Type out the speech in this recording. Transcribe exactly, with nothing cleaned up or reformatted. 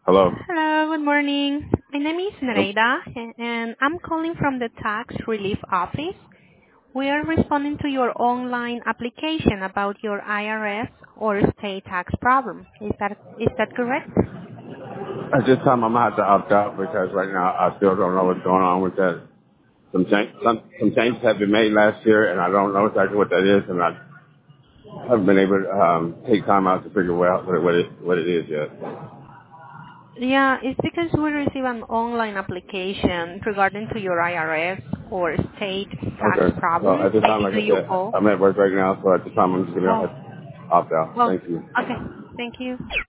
Hello. Hello, good morning. My name is Um, Nereida, and I'm calling from the Tax Relief Office. We are responding to your online application about your I R S or state tax problem. Is that is that correct? At this time, I'm gonna have to opt out because right now I still don't know what's going on with that. Some change, some, some changes have been made last year, and I don't know exactly what that is, and I haven't been able to um, take time out to figure out what it, what it what it is yet. Yeah, it's because we receive an online application regarding to your I R S or state tax Okay. Well, problem. at this time, Maybe like do I you said, call? I'm at work right now, so at this time I'm just gonna Oh, have to opt out. oh, Thank you. okay. Thank you.